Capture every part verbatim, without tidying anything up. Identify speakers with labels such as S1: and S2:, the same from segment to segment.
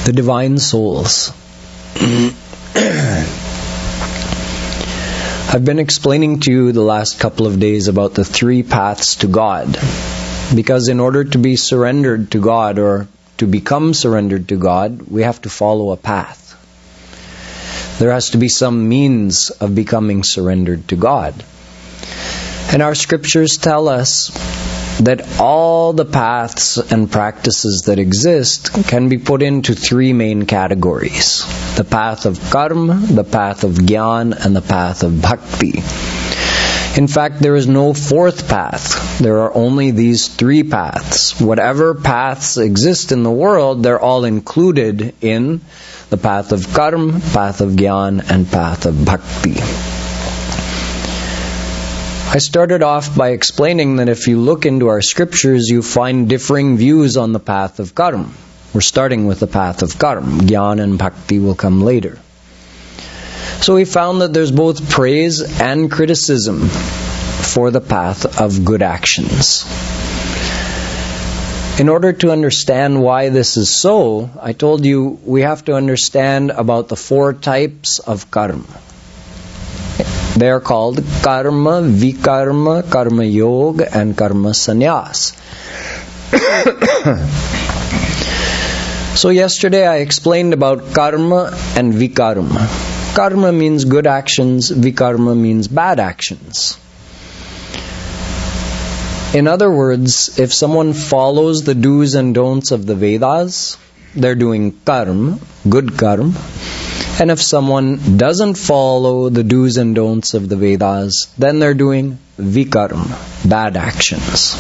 S1: The divine souls. I've been explaining to you the last couple of days about the three paths to God. Because in order to be surrendered to God, or to become surrendered to God, we have to follow a path. There has to be some means of becoming surrendered to God. And our scriptures tell us that all the paths and practices that exist can be put into three main categories. The path of karma, the path of jnana, and the path of bhakti. In fact, there is no fourth path. There are only these three paths. Whatever paths exist in the world, they're all included in the path of karma, path of jnana, and path of bhakti. I started off by explaining that if you look into our scriptures, you find differing views on the path of karma. We're starting with the path of karma. Jnana and bhakti will come later. So we found that there's both praise and criticism for the path of good actions. In order to understand why this is so, I told you we have to understand about the four types of karma. They are called karma, vikarma, karma yoga, and karma sannyas. So yesterday I explained about karma and vikarma. Karma means good actions, vikarma means bad actions. In other words, if someone follows the do's and don'ts of the Vedas, they're doing karma, good karma. And if someone doesn't follow the do's and don'ts of the Vedas, then they're doing vikarma, bad actions.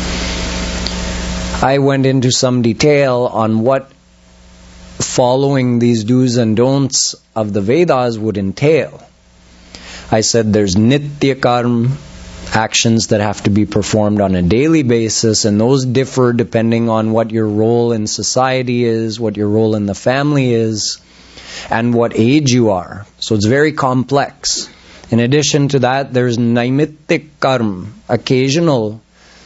S1: I went into some detail on what following these do's and don'ts of the Vedas would entail. I said there's nitya karma, actions that have to be performed on a daily basis, and those differ depending on what your role in society is, what your role in the family is, and what age you are. So it's very complex. In addition to that, there's naimittik karma, occasional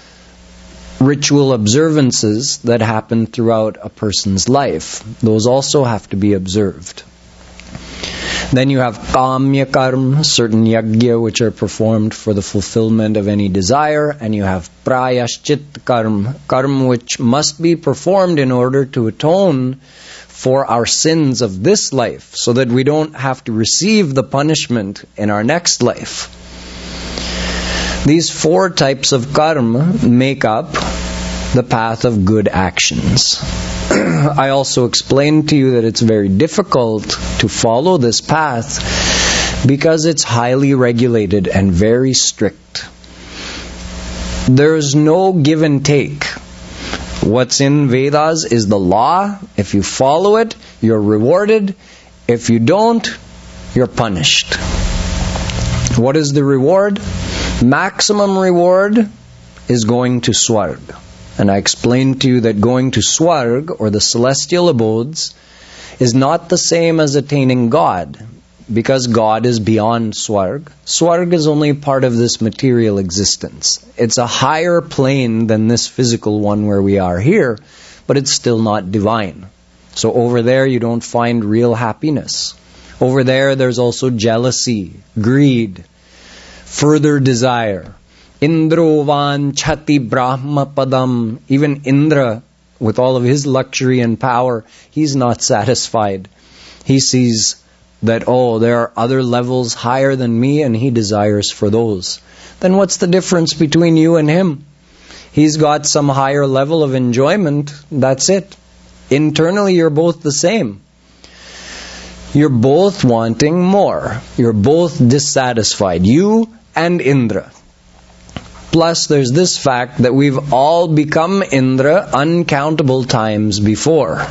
S1: ritual observances that happen throughout a person's life. Those also have to be observed. Then you have kamya karma, certain yajna which are performed for the fulfillment of any desire, and you have prayashchit karma, karma which must be performed in order to atone for our sins of this life, so that we don't have to receive the punishment in our next life. These four types of karma make up the path of good actions. I also explained to you that it's very difficult to follow this path because it's highly regulated and very strict. There's no give and take. What's in Vedas is the law. If you follow it, you're rewarded. If you don't, you're punished. What is the reward? Maximum reward is going to Swarg. And I explained to you that going to Swarg, or the celestial abodes, is not the same as attaining God, because God is beyond Swarg. Swarg is only part of this material existence. It's a higher plane than this physical one where we are here, but it's still not divine. So over there you don't find real happiness. Over there there's also jealousy, greed, further desire. Indro vanchati brahma padam. Even Indra, with all of his luxury and power, he's not satisfied. He sees that, oh, there are other levels higher than me, and he desires for those. Then what's the difference between you and him? He's got some higher level of enjoyment, that's it. Internally you're both the same. You're both wanting more. You're both dissatisfied, you and Indra. Plus, there's this fact that we've all become Indra uncountable times before.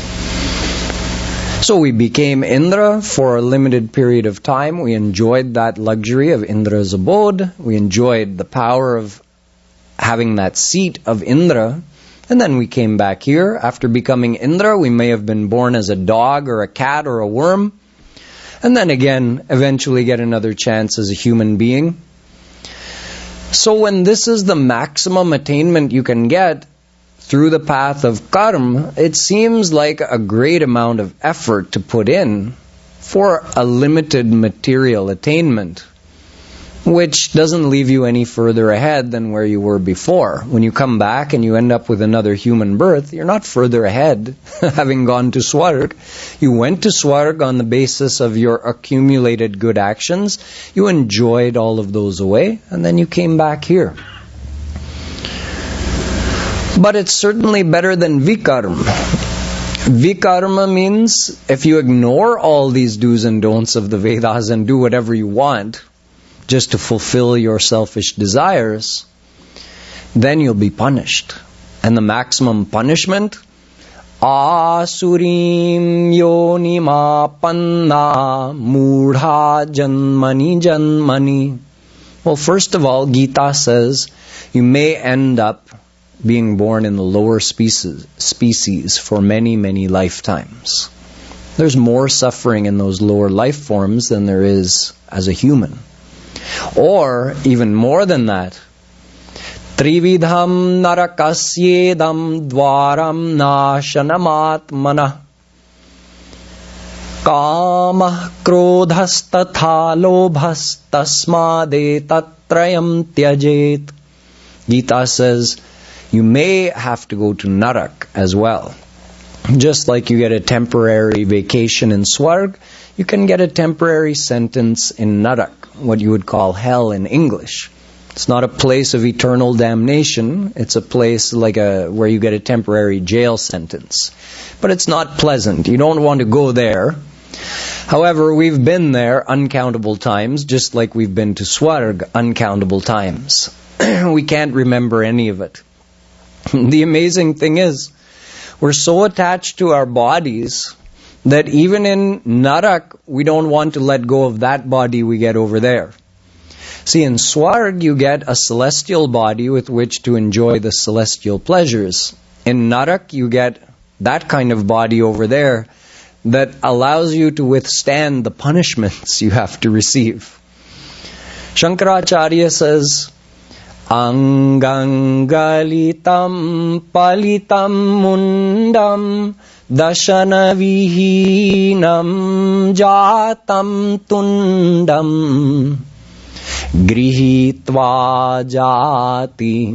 S1: So we became Indra for a limited period of time. We enjoyed that luxury of Indra's abode. We enjoyed the power of having that seat of Indra. And then we came back here. After becoming Indra, we may have been born as a dog or a cat or a worm. And then again, eventually get another chance as a human being. So when this is the maximum attainment you can get, through the path of karma, it seems like a great amount of effort to put in for a limited material attainment, which doesn't leave you any further ahead than where you were before. When you come back and you end up with another human birth, you're not further ahead having gone to Swarg. You went to Swarg on the basis of your accumulated good actions. You enjoyed all of those away, and then you came back here. But it's certainly better than vikarma. Vikarma means if you ignore all these do's and don'ts of the Vedas and do whatever you want just to fulfill your selfish desires, then you'll be punished. And the maximum punishment, asurim yonimapanna mudha janmani janmani. Well, first of all, Gita says you may end up being born in the lower species, species for many, many lifetimes. There's more suffering in those lower life forms than there is as a human. Or, even more than that, Trividham narakasyedam dvaram nashanamatmana kama krodhastatha lobhas tasmade tatrayam tyajet. Gita says, you may have to go to Narak as well. Just like you get a temporary vacation in Swarg, you can get a temporary sentence in Narak, what you would call hell in English. It's not a place of eternal damnation. It's a place like a where you get a temporary jail sentence. But it's not pleasant. You don't want to go there. However, we've been there uncountable times, just like we've been to Swarg uncountable times. We can't remember any of it. The amazing thing is, we're so attached to our bodies that even in Narak, we don't want to let go of that body we get over there. See, in Swarg, you get a celestial body with which to enjoy the celestial pleasures. In Narak, you get that kind of body over there that allows you to withstand the punishments you have to receive. Shankaracharya says, Angangalitam palitam mundam dashana vihinam jatam tundam grihitva jati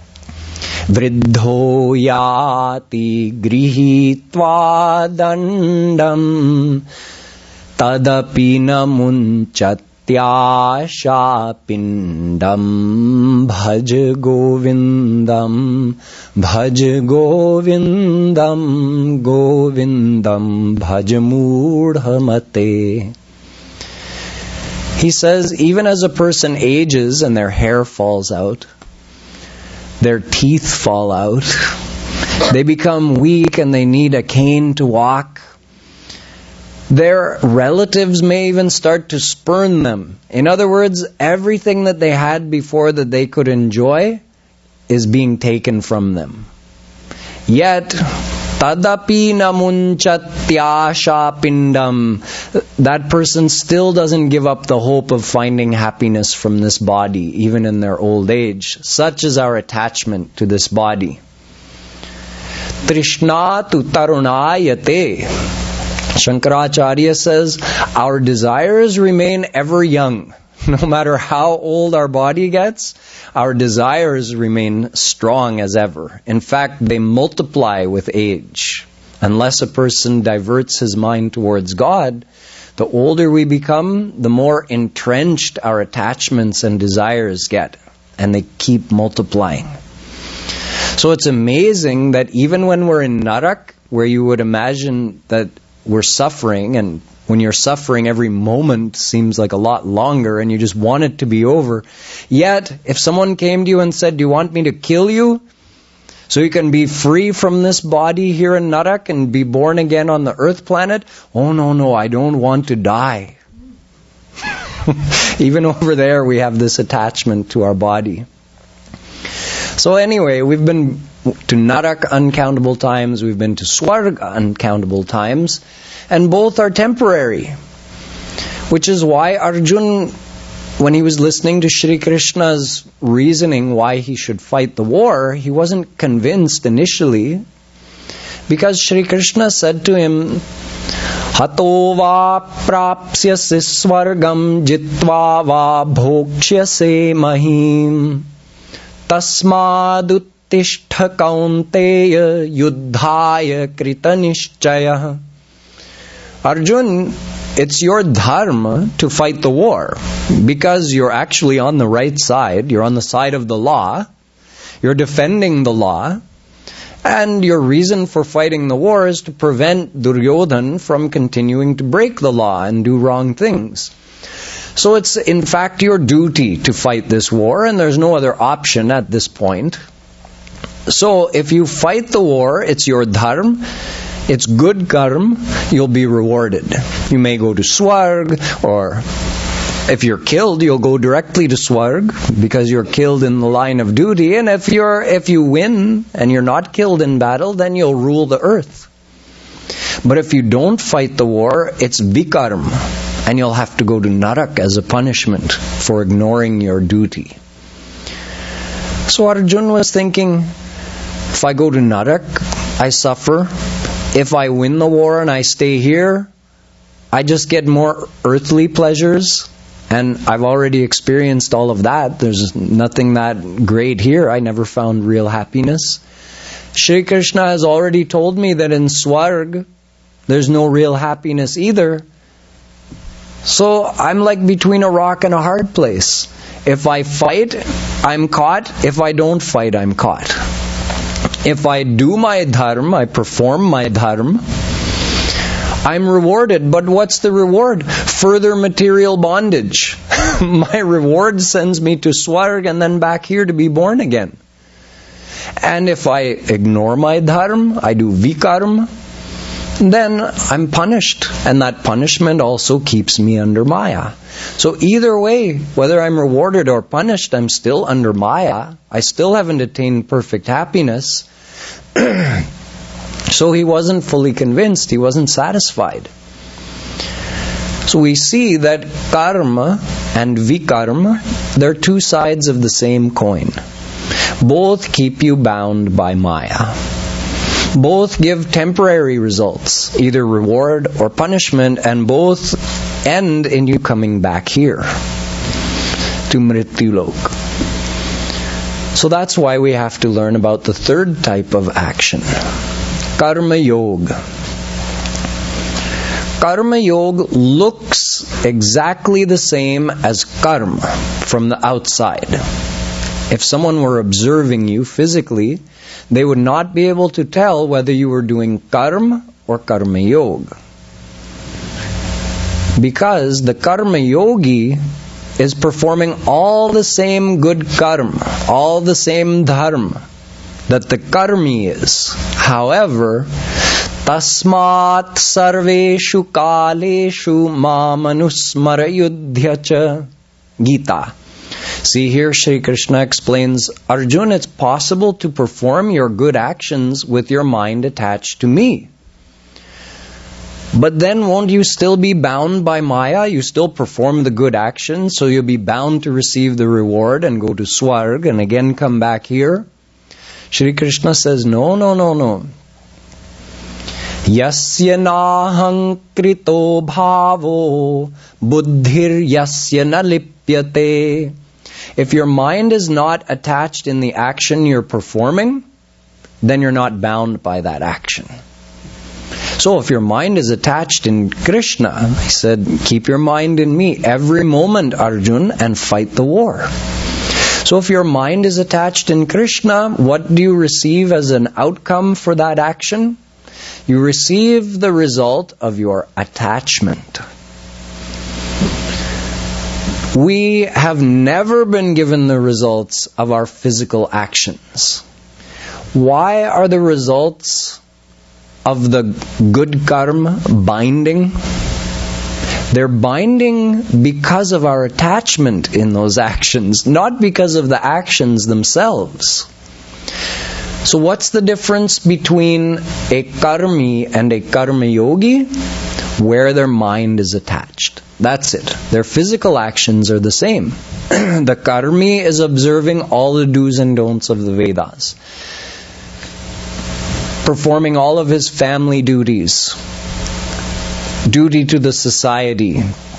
S1: vriddho yati grihitva dandam tadapi namunchat Tyasha pindam bhaj govindam bhaj govindam govindam bhaj mudhamate. He says, even as a person ages and their hair falls out, their teeth fall out, they become weak and they need a cane to walk, their relatives may even start to spurn them. In other words, everything that they had before that they could enjoy is being taken from them. Yet, tadapi namunchatyasha pindam, that person still doesn't give up the hope of finding happiness from this body, even in their old age. Such is our attachment to this body. Trishna tu tarunayate. Shankaracharya says, our desires remain ever young. No matter how old our body gets, our desires remain strong as ever. In fact, they multiply with age. Unless a person diverts his mind towards God, the older we become, the more entrenched our attachments and desires get. And they keep multiplying. So it's amazing that even when we're in Narak, where you would imagine that we're suffering, and when you're suffering, every moment seems like a lot longer and you just want it to be over. Yet, if someone came to you and said, do you want me to kill you so you can be free from this body here in Narak and be born again on the earth planet? Oh, no, no, I don't want to die. Even over there, we have this attachment to our body. So anyway, we've been to Narak uncountable times, we've been to Swarg uncountable times, and both are temporary. Which is why Arjun when he was listening to Shri Krishna's reasoning why he should fight the war, he wasn't convinced initially, because Shri Krishna said to him, Hato va prapsyasi swargam jitva va bhokshyase mahim tasmaduttishta kaunteya yuddhaya krita nishchaya. Arjun, it's your dharma to fight the war, because you're actually on the right side, you're on the side of the law, you're defending the law, and your reason for fighting the war is to prevent Duryodhan from continuing to break the law and do wrong things. So it's in fact your duty to fight this war, and there's no other option at this point. So if you fight the war, it's your dharma, it's good karma, you'll be rewarded. You may go to Swarg, or if you're killed, you'll go directly to Swarg because you're killed in the line of duty. And if you're if you win and you're not killed in battle, then you'll rule the earth. But if you don't fight the war, it's vikarma, and you'll have to go to Narak as a punishment for ignoring your duty. So Arjuna was thinking, if I go to Narak, I suffer. If I win the war and I stay here, I just get more earthly pleasures. And I've already experienced all of that. There's nothing that great here. I never found real happiness. Shri Krishna has already told me that in Swarg, there's no real happiness either. So I'm like between a rock and a hard place. If I fight, I'm caught. If I don't fight, I'm caught. If I do my dharma, I perform my dharma, I'm rewarded. But what's the reward? Further material bondage. My reward sends me to Swarg and then back here to be born again. And if I ignore my dharma, I do vikarma, then I'm punished. And that punishment also keeps me under Maya. So either way, whether I'm rewarded or punished, I'm still under Maya. I still haven't attained perfect happiness. So he wasn't fully convinced. He wasn't satisfied. So we see that karma and vikarma, they're two sides of the same coin. Both keep you bound by Maya. Both give temporary results, either reward or punishment, and both end in you coming back here to Mrityulok. So that's why we have to learn about the third type of action, Karma Yoga. Karma Yoga looks exactly the same as karma from the outside. If someone were observing you physically, they would not be able to tell whether you were doing karma or karma yoga. Because the karma yogi is performing all the same good karma, all the same dharma that the karmi is. However, tasmat sarveshu kaleshu mamanusmara yudhyacha. Gita. See here, Shri Krishna explains, Arjuna, it's possible to perform your good actions with your mind attached to me. But then won't you still be bound by Maya? You still perform the good actions, so you'll be bound to receive the reward and go to Swarg and again come back here. Shri Krishna says, no, no, no, no. Yasya nahang krito bhavo buddhir yasya na lipyate. If your mind is not attached in the action you're performing, then you're not bound by that action. So if your mind is attached in Krishna, he said, keep your mind in me every moment, Arjun, and fight the war. So if your mind is attached in Krishna, what do you receive as an outcome for that action? You receive the result of your attachment. We have never been given the results of our physical actions. Why are the results of the good karma binding? They're binding because of our attachment in those actions, not because of the actions themselves. So what's the difference between a karmi and a karma yogi? where their mind is attached. That's it. Their physical actions are the same. The karmi is observing all the do's and don'ts of the Vedas, performing all of his family duties, duty to the society,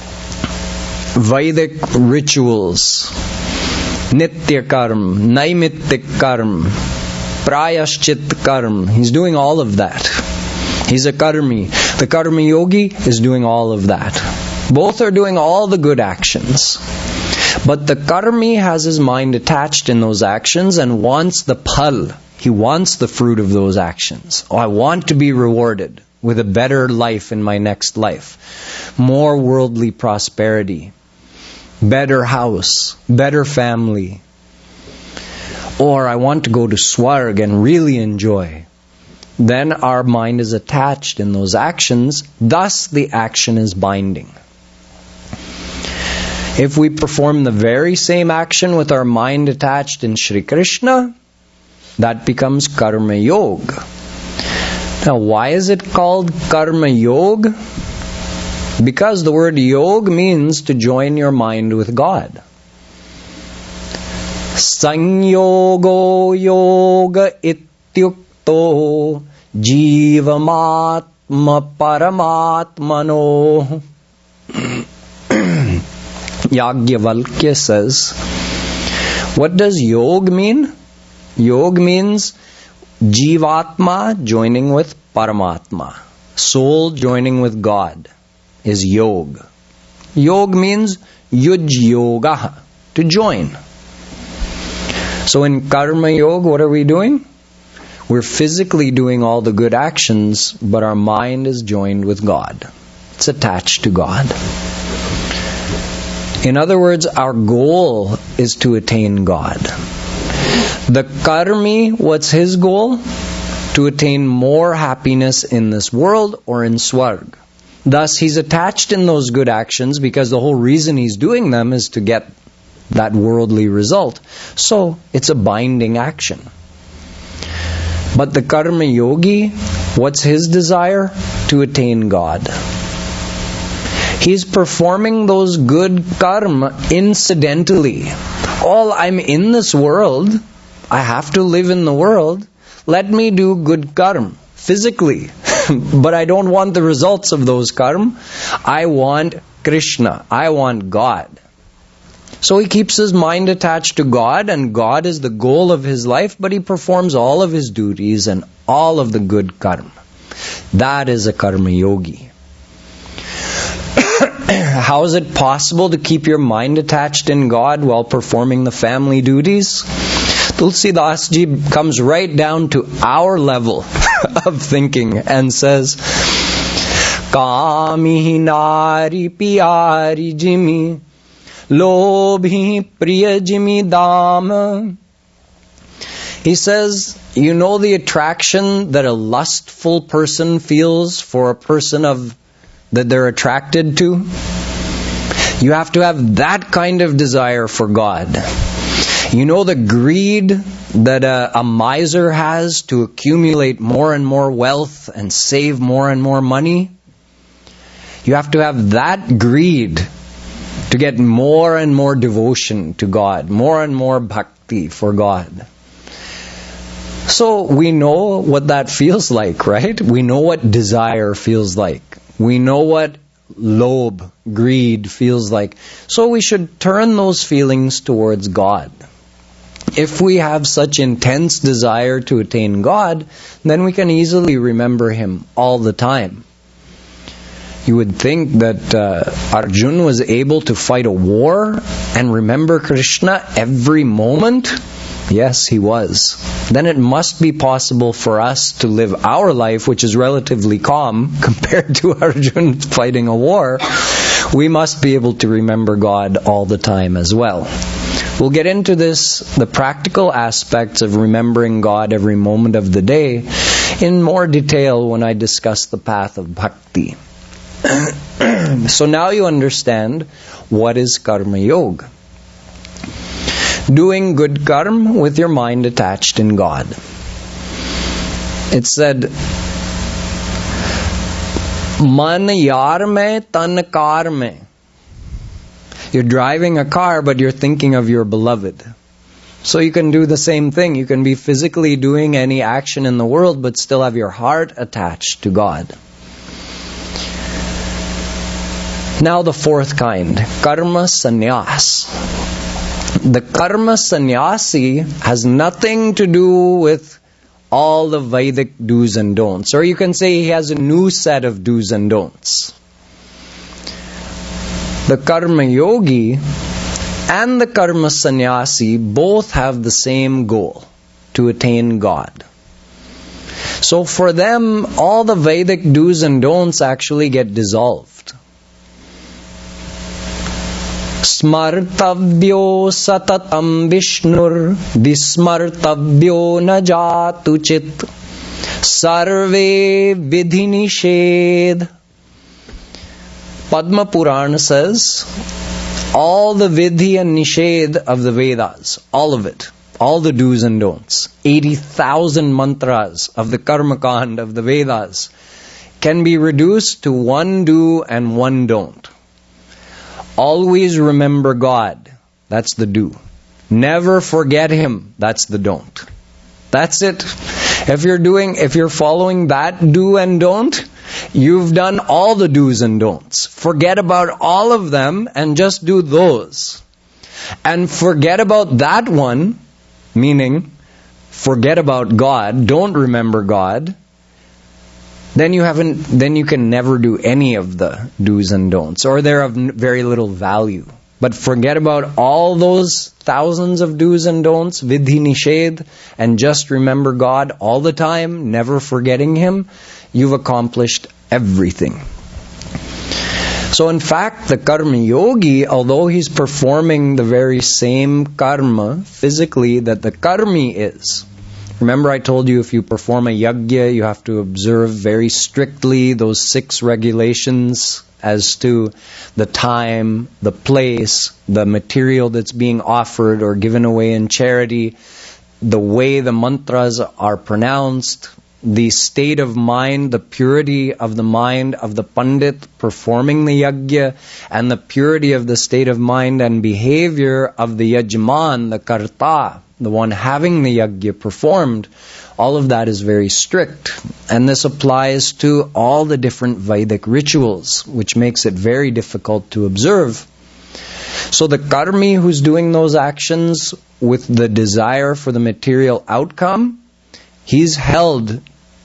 S1: Vedic rituals, Nitya karma, Naimittik karma, Prayashchit karma. He's doing all of that. He's a karmi. The karma yogi is doing all of that. Both are doing all the good actions. But the karmi has his mind attached in those actions and wants the phal. He wants the fruit of those actions. Oh, I want to be rewarded with a better life in my next life. More worldly prosperity. Better house. Better family. Or I want to go to Swarg and really enjoy. Then our mind is attached in those actions. Thus the action is binding. If we perform the very same action with our mind attached in Shri Krishna, that becomes Karma Yoga. Now, why is it called Karma Yoga? Because the word Yoga means to join your mind with God. Sanyogo Yoga Ityukto Jivamatma Paramatmano. Yagyavalkya says, what does Yoga mean? Yoga means Jivatma joining with Paramatma. Soul joining with God is Yoga. Yoga means Yuj Yoga, to join. So in Karma Yoga, what are we doing? We're physically doing all the good actions, but our mind is joined with God. It's attached to God. In other words, our goal is to attain God. The karmi, what's his goal? To attain more happiness in this world or in Swarg. Thus, he's attached in those good actions because the whole reason he's doing them is to get that worldly result. So, it's a binding action. But the karma yogi, what's his desire? To attain God. He's performing those good karma incidentally. All I'm in this world, I have to live in the world. Let me do good karma physically. But I don't want the results of those karma. I want Krishna. I want God. So he keeps his mind attached to God, and God is the goal of his life, but he performs all of his duties and all of the good karma. That is a karma yogi. How is it possible to keep your mind attached in God while performing the family duties? Tulsidas Ji comes right down to our level of thinking and says, Kami nari piyari jimi, lobhi priya jimi dam. He says, you know the attraction that a lustful person feels for a person of that they're attracted to? You have to have that kind of desire for God. You know the greed that a, a miser has to accumulate more and more wealth and save more and more money? You have to have that greed to get more and more devotion to God, more and more bhakti for God. So we know what that feels like, right? We know what desire feels like. We know what lobh, greed feels like. So we should turn those feelings towards God. If we have such intense desire to attain God, then we can easily remember Him all the time. You would think that uh, Arjuna was able to fight a war and remember Krishna every moment. Yes, he was. Then it must be possible for us to live our life, which is relatively calm compared to Arjuna fighting a war. We must be able to remember God all the time as well. We'll get into this, the practical aspects of remembering God every moment of the day, in more detail when I discuss the path of bhakti. So now you understand what is karma yoga. Doing good karma with your mind attached in God. It said, Man yaar mein, tan kar mein. You're driving a car, but you're thinking of your beloved. So you can do the same thing. You can be physically doing any action in the world, but still have your heart attached to God. Now the fourth kind, karma sannyas. The karma sannyasi has nothing to do with all the Vedic do's and don'ts. Or you can say he has a new set of do's and don'ts. The karma yogi and the karma sannyasi both have the same goal, to attain God. So for them, all the Vedic do's and don'ts actually get dissolved. Smartavyo satatam vishnur vismartavyo na jatu chit sarve vidhi nishedh. Padma Purana says, all the vidhi and nishedh of the Vedas, all of it, all the do's and don'ts, eighty thousand mantras of the Karma Kand of the Vedas can be reduced to one do and one don't. Always remember God. That's the do. Never forget Him. That's the don't. That's it. If you're doing, if you're following that do and don't, you've done all the do's and don'ts. Forget about all of them and just do those. And forget about that one, meaning forget about God, don't remember God. Then you haven't, then you can never do any of the do's and don'ts, or they're of very little value. But forget about all those thousands of do's and don'ts, vidhi nishedh, and just remember God all the time, never forgetting Him. You've accomplished everything. So in fact, the karma yogi, although he's performing the very same karma physically that the karmi is, remember I told you if you perform a yajna, you have to observe very strictly those six regulations as to the time, the place, the material that's being offered or given away in charity, the way the mantras are pronounced, the state of mind, the purity of the mind of the pandit performing the yajna, and the purity of the state of mind and behavior of the yajman, the karta, the one having the yajna performed. All of that is very strict. And this applies to all the different Vedic rituals, which makes it very difficult to observe. So the karmi who's doing those actions with the desire for the material outcome, he's held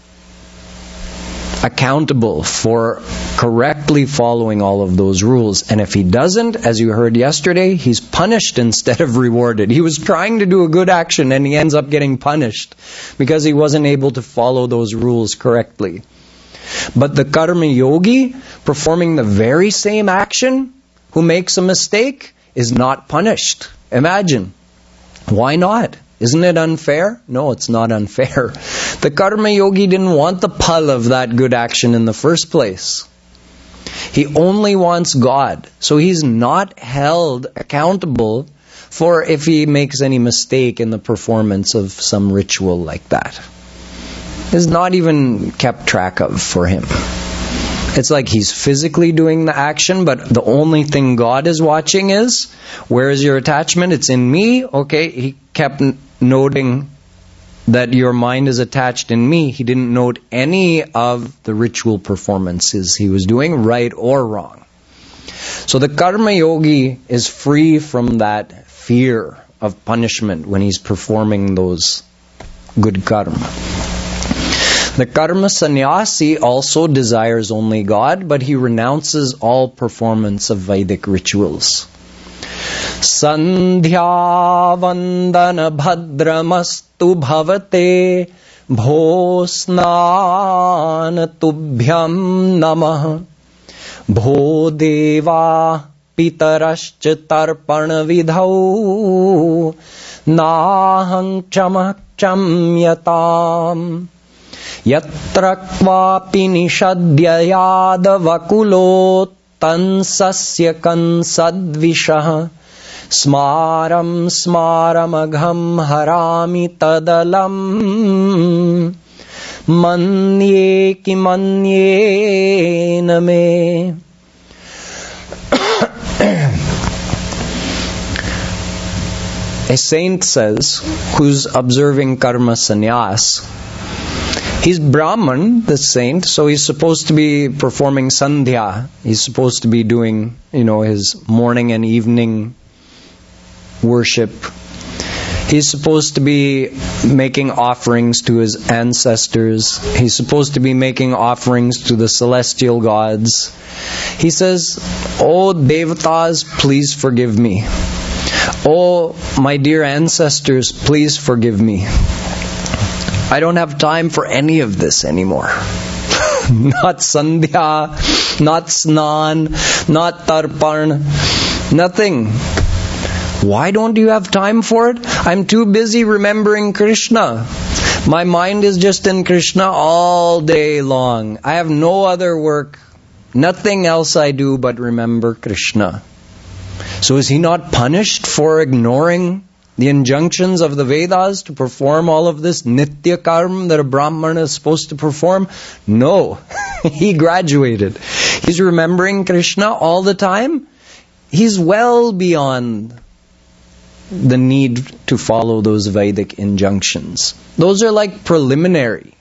S1: accountable for correctly following all of those rules. And if he doesn't, as you heard yesterday, he's punished instead of rewarded. He was trying to do a good action and he ends up getting punished because he wasn't able to follow those rules correctly. But the karma yogi, performing the very same action, who makes a mistake, is not punished. Imagine. Why not? Isn't it unfair? No, it's not unfair. The karma yogi didn't want the phal of that good action in the first place. He only wants God. So he's not held accountable for if he makes any mistake in the performance of some ritual like that. It's not even kept track of for him. It's like he's physically doing the action, but the only thing God is watching is, where is your attachment? It's in me. Okay, he kept noting that your mind is attached in me. He didn't note any of the ritual performances he was doing, right or wrong. So the karma yogi is free from that fear of punishment when he's performing those good karma. The karma sannyasi also desires only God, but he renounces all performance of Vedic rituals. Sandhya vandana bhadramastu bhavate bhosnan tubhyam namah bho deva pitarascha tarpana vidhau naham chamah chamyatam yatra kvapi nishadya yadavakulo tansasya kansadvishah smaram smaram agham harami tadalam manye ki manye name. A saint says, who's observing karma sannyas, he's Brahman, the saint, so he's supposed to be performing sandhya. He's supposed to be doing, you know, his morning and evening worship. He's supposed to be making offerings to his ancestors. He's supposed to be making offerings to the celestial gods. He says, "Oh Devatas, please forgive me. Oh, my dear ancestors, please forgive me. I don't have time for any of this anymore." Not sandhya, not snan, not tarpan, nothing. Why don't you have time for it? I'm too busy remembering Krishna. My mind is just in Krishna all day long. I have no other work. Nothing else I do but remember Krishna. So is he not punished for ignoring the injunctions of the Vedas to perform all of this nitya karma that a Brahmana is supposed to perform? No. He graduated. He's remembering Krishna all the time. He's well beyond the need to follow those Vedic injunctions. Those are like preliminary.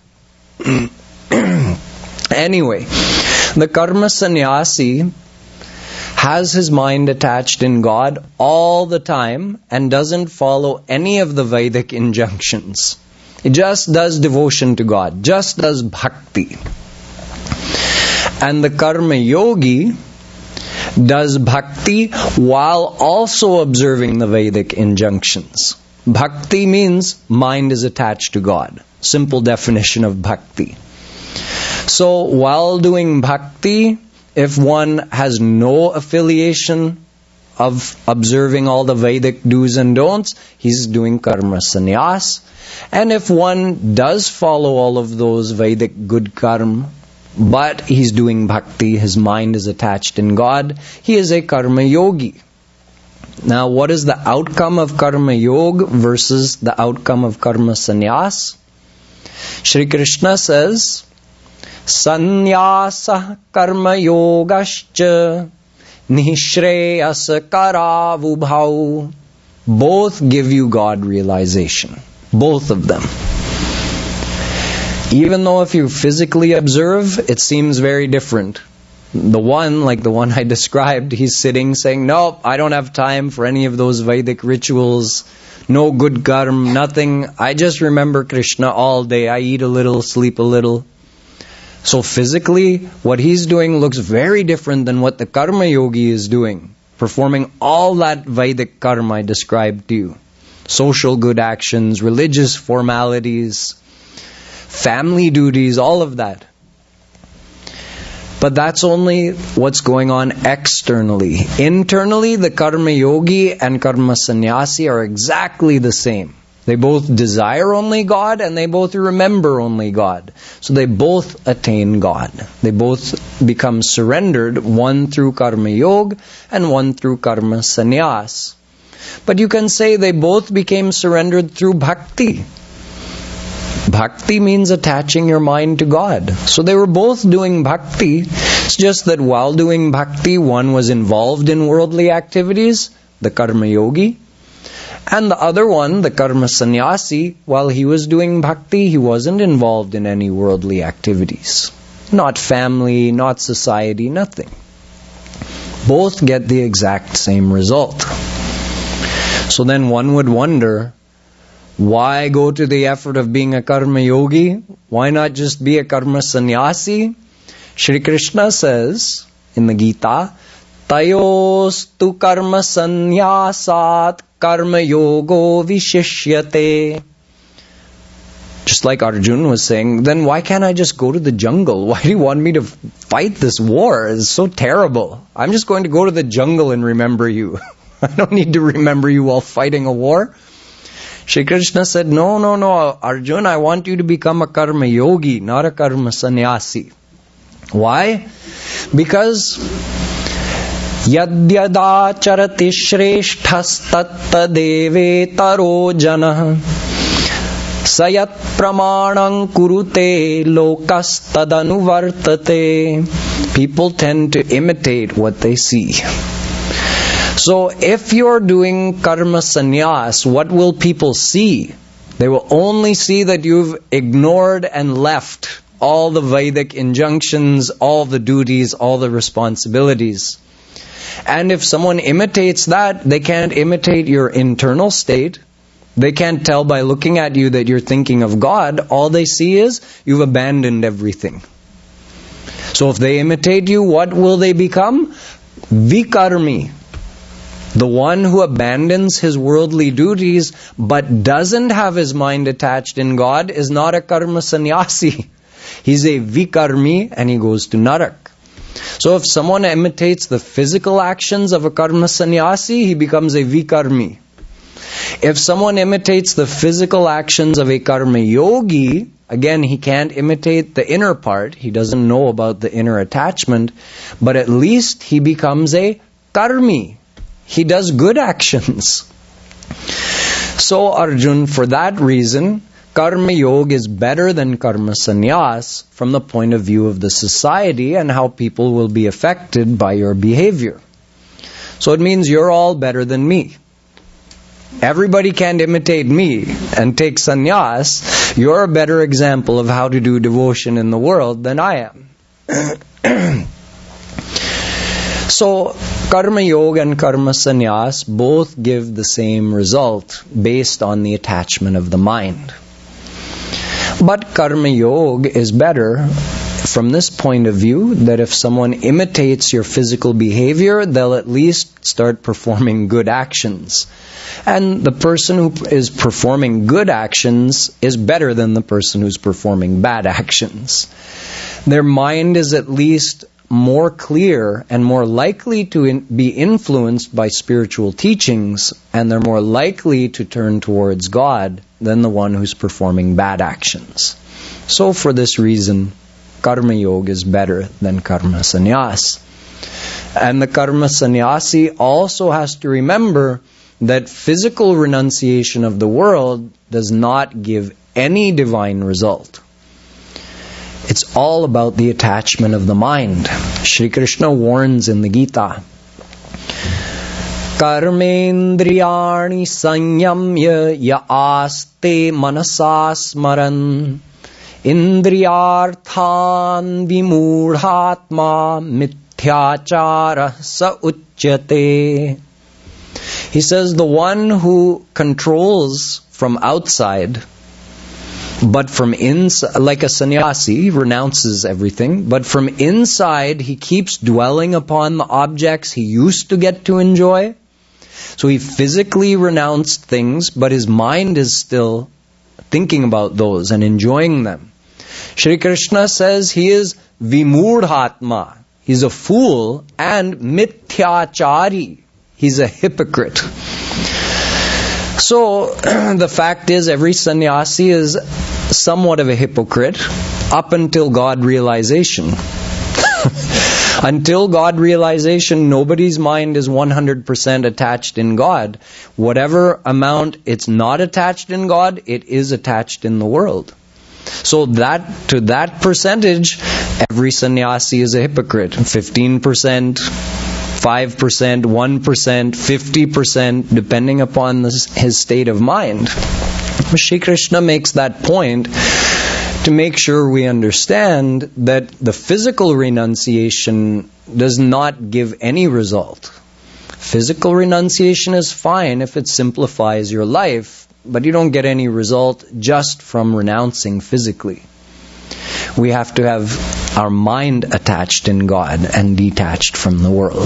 S1: Anyway, the karma sannyasi has his mind attached in God all the time and doesn't follow any of the Vedic injunctions. He just does devotion to God, just does bhakti. And the karma yogi does bhakti while also observing the Vedic injunctions. Bhakti means mind is attached to God. Simple definition of bhakti. So while doing bhakti, if one has no affiliation of observing all the Vedic do's and don'ts, he's doing karma sannyas. And if one does follow all of those Vedic good karma, but he's doing bhakti, his mind is attached in God, he is a karma yogi. Now, what is the outcome of karma yoga versus the outcome of karma sannyas? Shri Krishna says, Sannyasa karma yogascha nishreyasa karavubhau. Both give you God realization. Both of them. Even though if you physically observe, it seems very different. The one, like the one I described, he's sitting saying, "No, I don't have time for any of those Vedic rituals. No good karma, nothing. I just remember Krishna all day. I eat a little, sleep a little." So physically, what he's doing looks very different than what the karma yogi is doing. Performing all that Vedic karma I described to you. Social good actions, religious formalities, family duties, all of that. But that's only what's going on externally. Internally, the karma yogi and karma sannyasi are exactly the same. They both desire only God and they both remember only God. So they both attain God. They both become surrendered, one through karma yoga and one through karma sannyas. But you can say they both became surrendered through bhakti. Bhakti means attaching your mind to God. So they were both doing bhakti. It's just that while doing bhakti, one was involved in worldly activities, the karma yogi. And the other one, the karma sannyasi, while he was doing bhakti, he wasn't involved in any worldly activities. Not family, not society, nothing. Both get the exact same result. So then one would wonder, why go to the effort of being a karma yogi? Why not just be a karma sannyasi? Shri Krishna says in the Gita, Tayostu karma sannyasat karma yogo vishishyate. Just like Arjuna was saying, then why can't I just go to the jungle? Why do you want me to fight this war? It's so terrible. I'm just going to go to the jungle and remember you. I don't need to remember you while fighting a war. Shri Krishna said, no, no, no, Arjuna, I want you to become a karma yogi, not a karma sannyasi. Why? Because yadyada charati shreshthas tatta deve taro janah. Sayat pramanang kurute lokas tadanuvartate. People tend to imitate what they see. So if you're doing karma sannyas, what will people see? They will only see that you've ignored and left all the Vedic injunctions, all the duties, all the responsibilities. And if someone imitates that, they can't imitate your internal state. They can't tell by looking at you that you're thinking of God. All they see is you've abandoned everything. So if they imitate you, what will they become? Vikarmi. The one who abandons his worldly duties but doesn't have his mind attached in God is not a karma sannyasi. He's a vikarmi and he goes to narak. So if someone imitates the physical actions of a karma sannyasi, he becomes a vikarmi. If someone imitates the physical actions of a karma yogi, again, he can't imitate the inner part. He doesn't know about the inner attachment, but at least he becomes a karmi. He does good actions. So Arjun, for that reason, Karma Yoga is better than Karma Sannyas from the point of view of the society and how people will be affected by your behavior. So it means you're all better than me. Everybody can't imitate me and take sannyas. You're a better example of how to do devotion in the world than I am. So, Karma Yoga and Karma Sannyas both give the same result based on the attachment of the mind. But Karma Yoga is better from this point of view that if someone imitates your physical behavior, they'll at least start performing good actions. And the person who is performing good actions is better than the person who's performing bad actions. Their mind is at least more clear and more likely to in, be influenced by spiritual teachings, and they're more likely to turn towards God than the one who's performing bad actions. So for this reason, Karma Yoga is better than Karma Sannyas. And the Karma Sannyasi also has to remember that physical renunciation of the world does not give any divine result. It's all about the attachment of the mind. Shri Krishna warns in the Gita, Karmendriyani sanyamya ya aste manasasmaran indriyarthan vimudhatma mithyachara sa uchyate. He says the one who controls from outside, but from inside, like a sannyasi, renounces everything, but from inside he keeps dwelling upon the objects he used to get to enjoy. So he physically renounced things, but his mind is still thinking about those and enjoying them. Shri Krishna says he is vimudhatma. He's a fool and mithyachari. He's a hypocrite. So, the fact is, every sannyasi is somewhat of a hypocrite up until God realization. Until God realization, nobody's mind is one hundred percent attached in God. Whatever amount it's not attached in God, it is attached in the world. So that to that percentage, every sannyasi is a hypocrite. fifteen percent, five percent, one percent, fifty percent, depending upon this, his state of mind. Shri Krishna makes that point to make sure we understand that the physical renunciation does not give any result. Physical renunciation is fine if it simplifies your life, but you don't get any result just from renouncing physically. We have to have our mind attached in God and detached from the world.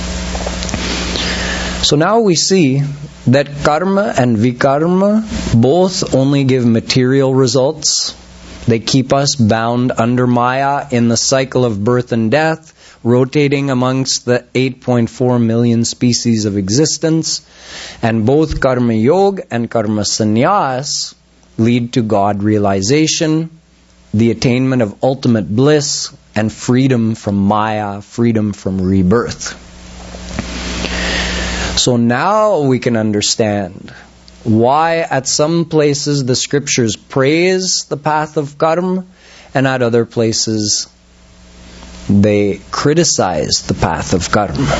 S1: So now we see that karma and vikarma both only give material results. They keep us bound under Maya in the cycle of birth and death, rotating amongst the eight point four million species of existence. And both Karma Yoga and Karma Sannyas lead to God realization, the attainment of ultimate bliss, and freedom from Maya, freedom from rebirth. So now we can understand why at some places the scriptures praise the path of karma and at other places they criticize the path of karma.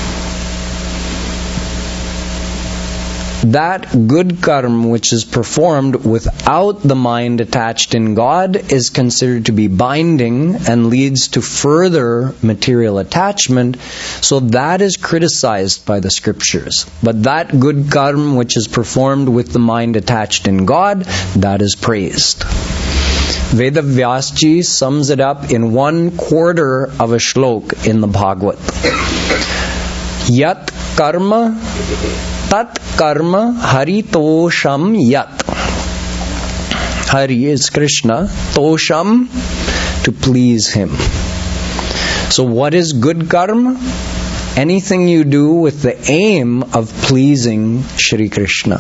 S1: That good karma which is performed without the mind attached in God is considered to be binding and leads to further material attachment, so that is criticized by the scriptures. But that good karma which is performed with the mind attached in God, that is praised. Vedavyasji sums it up in one quarter of a shlok in the Bhagavad. Yat karma tat karma hari tosham yat. Hari is Krishna, tosham, to please him. So what is good karma? Anything you do with the aim of pleasing Shri Krishna.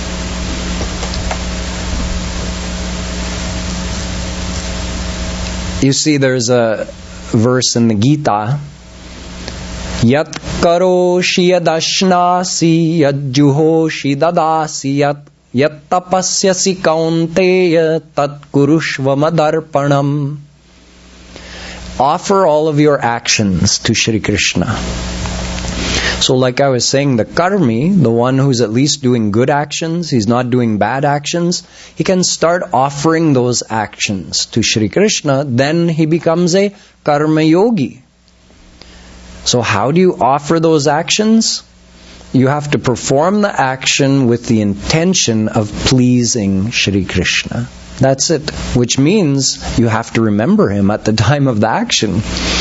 S1: You see, there's a verse in the Gita, Yat karoshi yadashnasi yad juhoshi dadasi yat yat tapasyasi kaunteya tat kurushva madarpanam. Offer all of your actions to Shri Krishna. So like I was saying, the karmi, the one who's at least doing good actions, he's not doing bad actions, he can start offering those actions to Shri Krishna, then he becomes a karma yogi. So how do you offer those actions? You have to perform the action with the intention of pleasing Shri Krishna. That's it. Which means you have to remember him at the time of the action.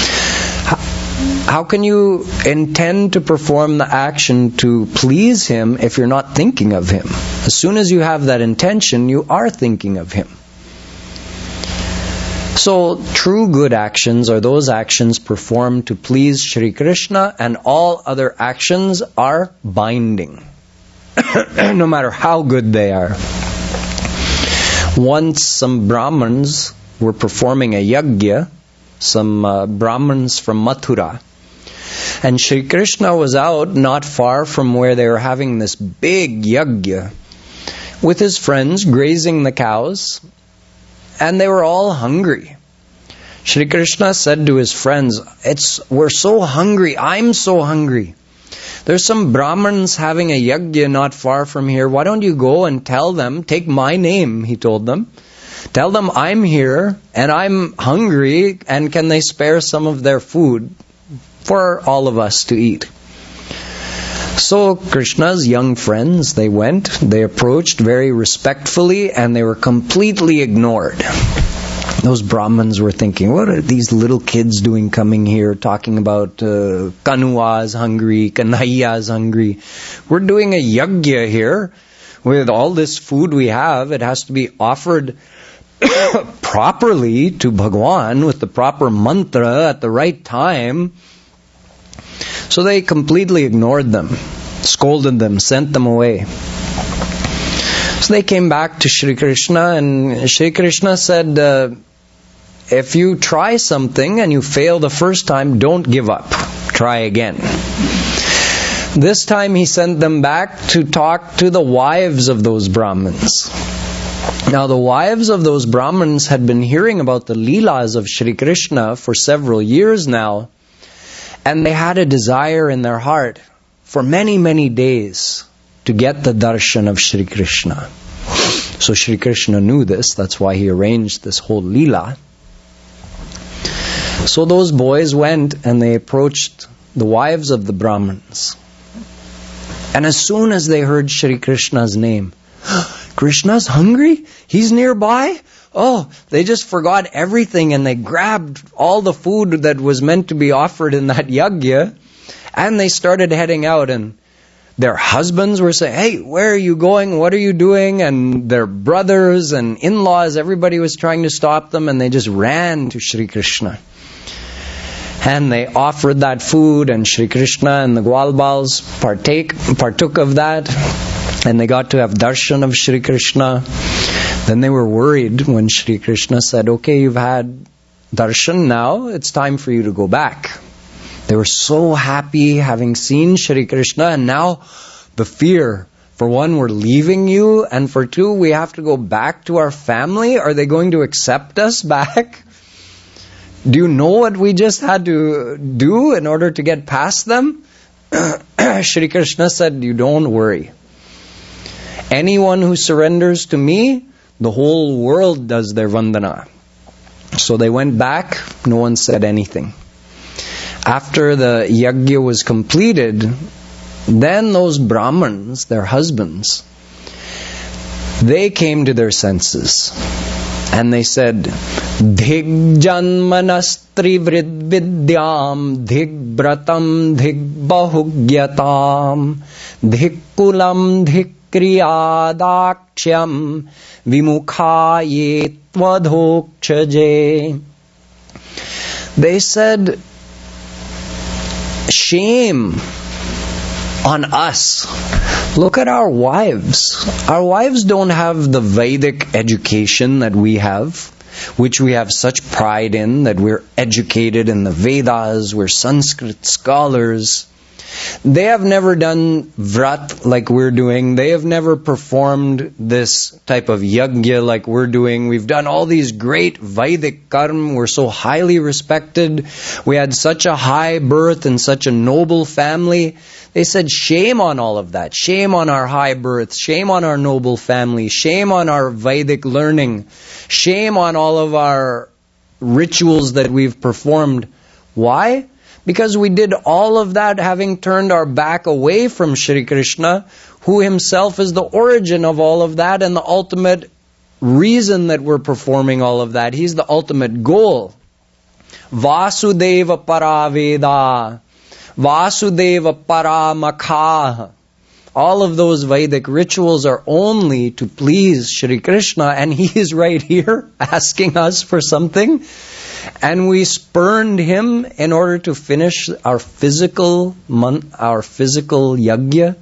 S1: How can you intend to perform the action to please him if you're not thinking of him? As soon as you have that intention, you are thinking of him. So, true good actions are those actions performed to please Shri Krishna, and all other actions are binding, no matter how good they are. Once some Brahmins were performing a yajna, some uh, Brahmins from Mathura, and Shri Krishna was out not far from where they were having this big yajna with his friends grazing the cows. And they were all hungry. Shri Krishna said to his friends, "It's we're so hungry. I'm so hungry. There's some Brahmins having a yajna not far from here. Why don't you go and tell them, take my name," he told them. "Tell them I'm here and I'm hungry, and can they spare some of their food for all of us to eat?" So Krishna's young friends, they went, they approached very respectfully, and they were completely ignored. Those Brahmins were thinking, what are these little kids doing coming here talking about uh, Kanua's hungry, Kanhaiya's hungry? We're doing a yajna here with all this food we have. It has to be offered properly to Bhagwan with the proper mantra at the right time. So they completely ignored them, scolded them, sent them away. So they came back to Shri Krishna, and Shri Krishna said, uh, if you try something and you fail the first time, don't give up. Try again. This time he sent them back to talk to the wives of those Brahmins. Now the wives of those Brahmins had been hearing about the Leelas of Shri Krishna for several years now, and they had a desire in their heart for many, many days to get the darshan of Shri Krishna. So Shri Krishna knew this, that's why he arranged this whole Leela. So those boys went and they approached the wives of the Brahmins. And as soon as they heard Shri Krishna's name, Krishna's hungry? He's nearby? Oh, they just forgot everything and they grabbed all the food that was meant to be offered in that yajna, and they started heading out, and their husbands were saying, "Hey, where are you going? What are you doing?" And their brothers and in-laws, everybody was trying to stop them, and they just ran to Shri Krishna. And they offered that food, and Shri Krishna and the Gwalbals partake, partook of that, and they got to have darshan of Shri Krishna. Then they were worried when Shri Krishna said, "Okay, you've had darshan now, it's time for you to go back." They were so happy having seen Shri Krishna, and now the fear For one, we're leaving you, and for two, we have to go back to our family. Are they going to accept us back? Do you know what we just had to do in order to get past them? Shri Krishna said, you don't worry. Anyone who surrenders to me, the whole world does their vandana. So they went back, no one said anything. After the yajna was completed, then those Brahmins, their husbands, they came to their senses. And they said, Dhig janmanastri vrid vidyam, dhig bratam, dhig bahugyatam, dhig kulam, dhig kriyadaksham, vimukhaye tvadhokshaje. They said, shame on us. Look at our wives. Our wives don't have the Vedic education that we have, which we have such pride in, that we're educated in the Vedas, we're Sanskrit scholars. They have never done vrat like we're doing. They have never performed this type of yajna like we're doing. We've done all these great Vedic karma. We're so highly respected. We had such a high birth and such a noble family. They said, shame on all of that. Shame on our high birth. Shame on our noble family. Shame on our Vedic learning. Shame on all of our rituals that we've performed. Why? Because we did all of that having turned our back away from Shri Krishna, who himself is the origin of all of that and the ultimate reason that we're performing all of that. He's the ultimate goal. Vasudeva Paraveda, Vasudeva Paramakha. All of those Vedic rituals are only to please Shri Krishna, and he is right here asking us for something. And we spurned him in order to finish our physical our physical yajna.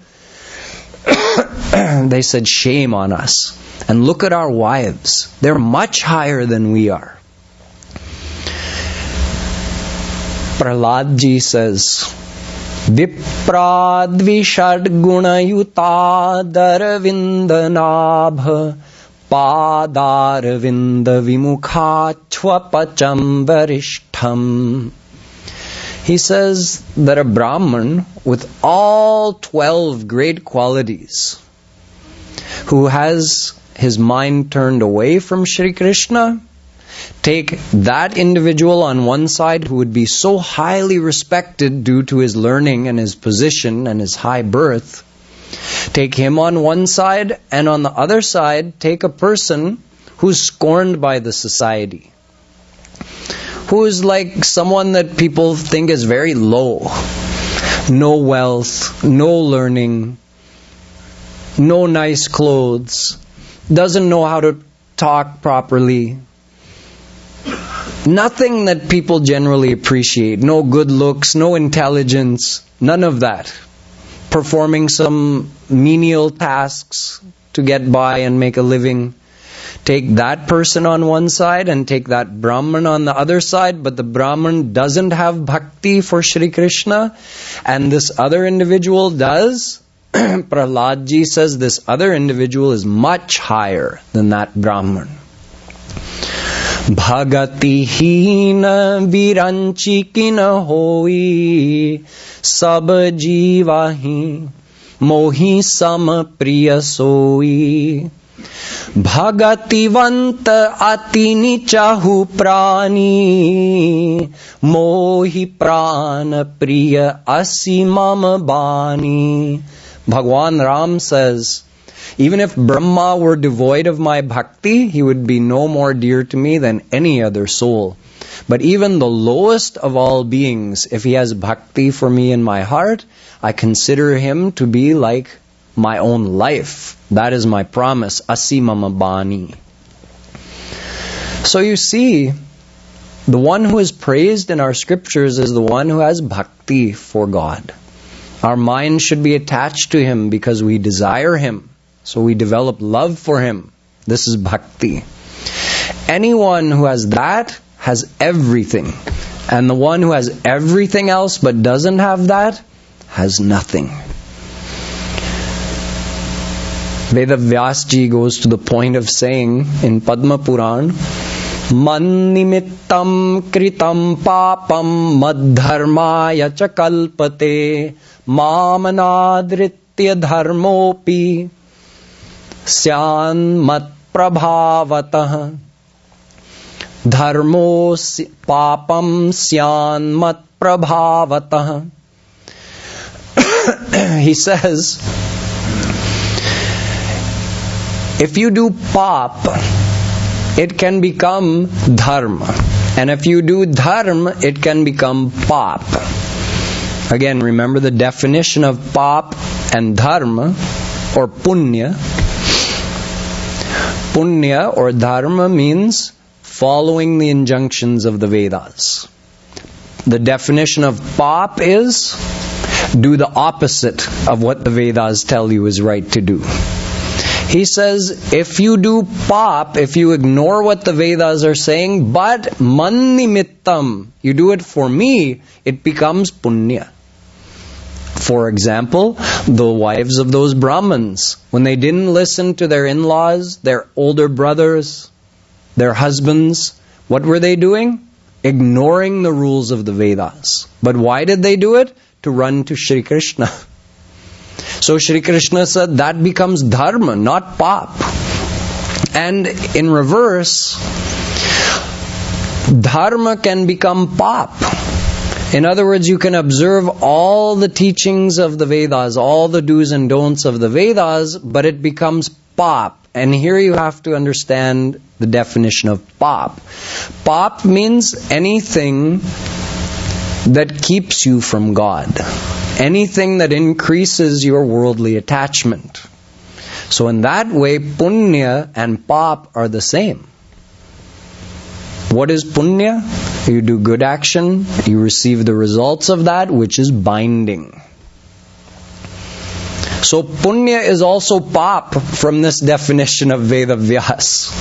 S1: They said, shame on us. And look at our wives. They're much higher than we are. Prahlad Ji says, Vipradvishad gunayuta daravindanabha Padaravinda vimukha chvapacham varishtham. He says that a Brahman with all twelve great qualities, who has his mind turned away from Shri Krishna, take that individual on one side who would be so highly respected due to his learning and his position and his high birth. Take him on one side, and on the other side, take a person who's scorned by the society, who is like someone that people think is very low. No wealth, no learning, no nice clothes, doesn't know how to talk properly. Nothing that people generally appreciate. No good looks, no intelligence, none of that. Performing some menial tasks to get by and make a living. Take that person on one side and take that Brahman on the other side, but the Brahman doesn't have bhakti for Shri Krishna, and this other individual does. Prahlad Ji says this other individual is much higher than that Brahman. Bhagati hina viranchikina hoi sab jivahi mohi sam priya soi. Bhagativant ati nichahu prani mohi prana priya asimam bani. Bhagwan Ram says, even if Brahma were devoid of my bhakti, he would be no more dear to me than any other soul. But even the lowest of all beings, if he has bhakti for me in my heart, I consider him to be like my own life. That is my promise. Asimama bani. So you see, the one who is praised in our scriptures is the one who has bhakti for God. Our mind should be attached to him because we desire him. So we develop love for him. This is bhakti. Anyone who has that has everything. And the one who has everything else but doesn't have that has nothing. Veda Vyasji goes to the point of saying in Padma Puran, Man nimittam kritam papam madharmaya cha kalpate mamanadritya dharmopi syan mat prabhavatah dharmo papam syan mat prabhavatah. He says, if you do pap, it can become dharma. And if you do dharma, it can become pap. Again, remember the definition of pap and dharma, or punya. Punya or dharma means following the injunctions of the Vedas. The definition of pap is do the opposite of what the Vedas tell you is right to do. He says, if you do pap, if you ignore what the Vedas are saying, but man nimittam, you do it for me, it becomes punya. For example, the wives of those Brahmins, when they didn't listen to their in-laws, their older brothers, their husbands, what were they doing? Ignoring the rules of the Vedas. But why did they do it? To run to Shri Krishna. So Shri Krishna said that becomes dharma, not pap. And in reverse, dharma can become pap. In other words, you can observe all the teachings of the Vedas, all the do's and don'ts of the Vedas, but it becomes pap. And here you have to understand the definition of pap. Pap means anything that keeps you from God. Anything that increases your worldly attachment. So in that way, punya and pap are the same. What is punya? You do good action, you receive the results of that, which is binding. So punya is also pap from this definition of Veda Vyas.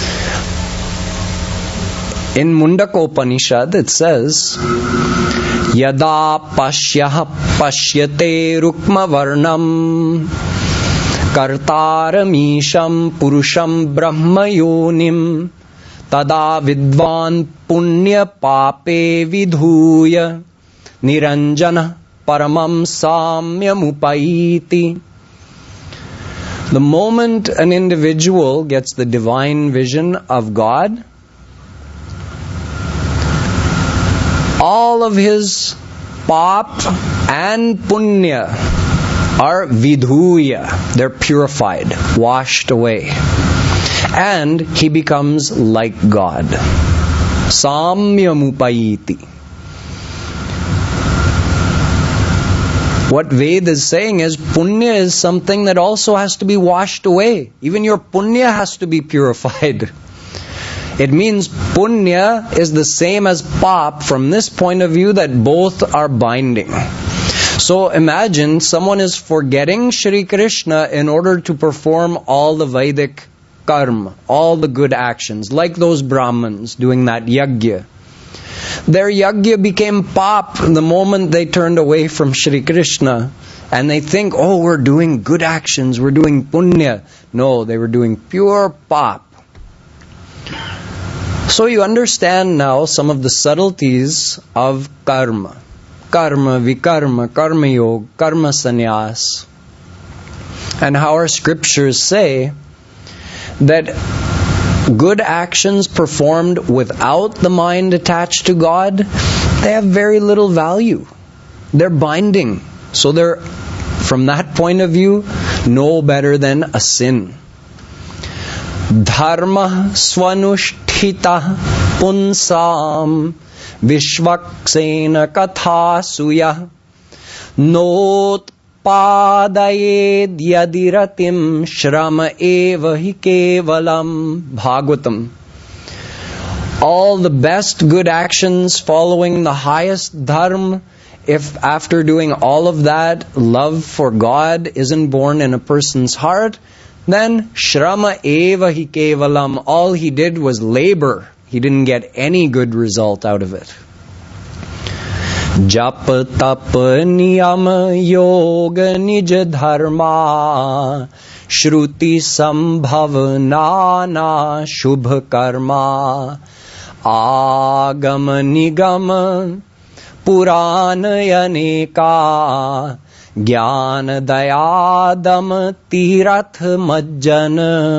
S1: In Mundakopanishad it says, Yada pashyah pashyate rukma varnam kartaramisham purusham brahma yonim tada vidvan punya pape vidhuya niranjana paramam samyamupaiti. The moment an individual gets the divine vision of God, all of his pap and punya are vidhuya. They're purified, washed away. And he becomes like God. Samyamupayiti. What Ved is saying is punya is something that also has to be washed away. Even your punya has to be purified. It means punya is the same as pap from this point of view that both are binding. So imagine someone is forgetting Shri Krishna in order to perform all the Vedic karma, all the good actions, like those Brahmins doing that yajna. Their yajna became pap the moment they turned away from Shri Krishna. And they think, oh, we're doing good actions, we're doing punya. No, they were doing pure pap. So you understand now some of the subtleties of karma. Karma, vikarma, karma yoga, karma sannyas. And how our scriptures say that good actions performed without the mind attached to God, they have very little value. They're binding. So they're, from that point of view, no better than a sin. Dharma swanushtita punsam vishvaksena katha suya not padayed yadiratim shrama eva hi kevalam. Bhagavatam. All the best good actions following the highest dharma, if after doing all of that, love for God isn't born in a person's heart, then shrama eva hi kevalam. All he did was labor. He didn't get any good result out of it. Jap tap niyam yoga nij dharma श्रुति संभव नाना शुभ कर्मा आगम निगम पुराण अनेका ज्ञान दयादम तीरथ मज्जन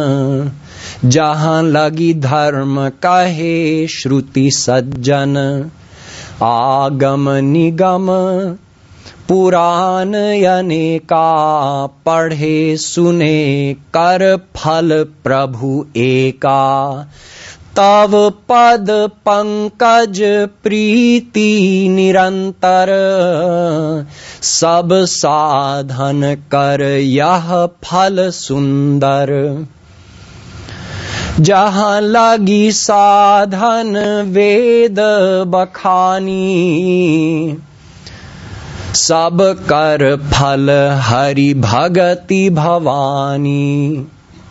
S1: जहाँ लगी धर्म कहे श्रुति सज्जन आगम निगम पुराण अनेका पढ़े सुने कर फल प्रभु एका तव पद पंकज प्रीति निरंतर सब साधन कर यह फल सुंदर जहाँ लगी साधन वेद बखानी सब कर फल हरि भगति Bhavani.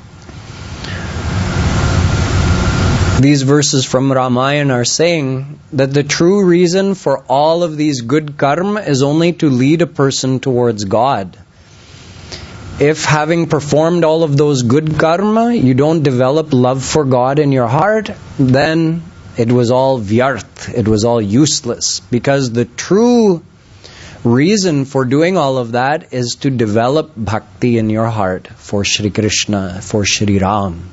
S1: These verses from Ramayana are saying that the true reason for all of these good karma is only to lead a person towards God. If having performed all of those good karma, you don't develop love for God in your heart, then it was all vyarth, it was all useless. Because the true reason for doing all of that is to develop bhakti in your heart for Shri Krishna, for Shri Ram.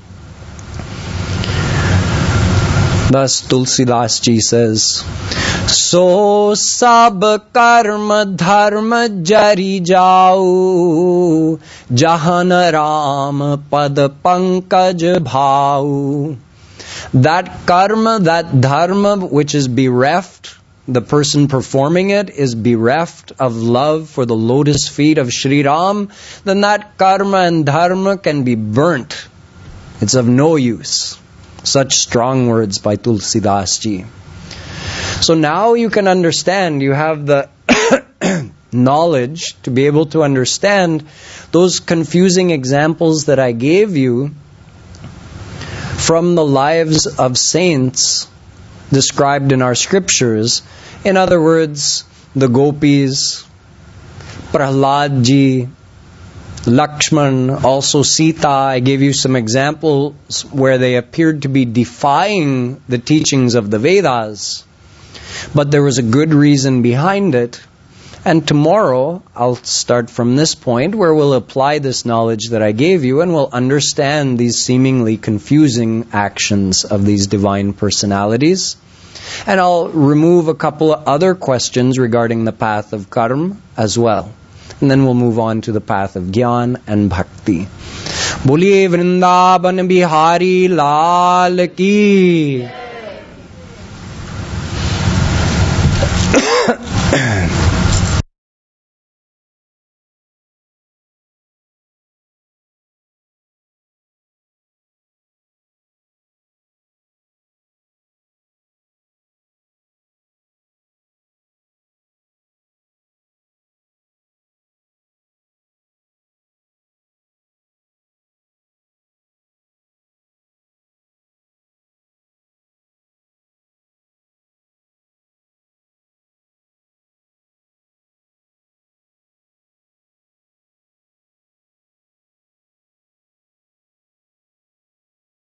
S1: Thus Tulsidas ji says, So sab karma dharma jari jau, jahan Ram pad pankaj bhau. That karma, that dharma which is bereft, the person performing it is bereft of love for the lotus feet of Shri Ram, then that karma and dharma can be burnt. It's of no use. Such strong words by Tulsidas ji. So now you can understand, you have the knowledge to be able to understand those confusing examples that I gave you from the lives of saints described in our scriptures. In other words, the gopis, Prahlad ji, Lakshman, also Sita. I gave you some examples where they appeared to be defying the teachings of the Vedas, but there was a good reason behind it. And tomorrow I'll start from this point where we'll apply this knowledge that I gave you and we'll understand these seemingly confusing actions of these divine personalities. And I'll remove a couple of other questions regarding the path of karma as well. And then we'll move on to the path of Gyan and Bhakti. Boliye Vrindavan Bihari Lal Ki.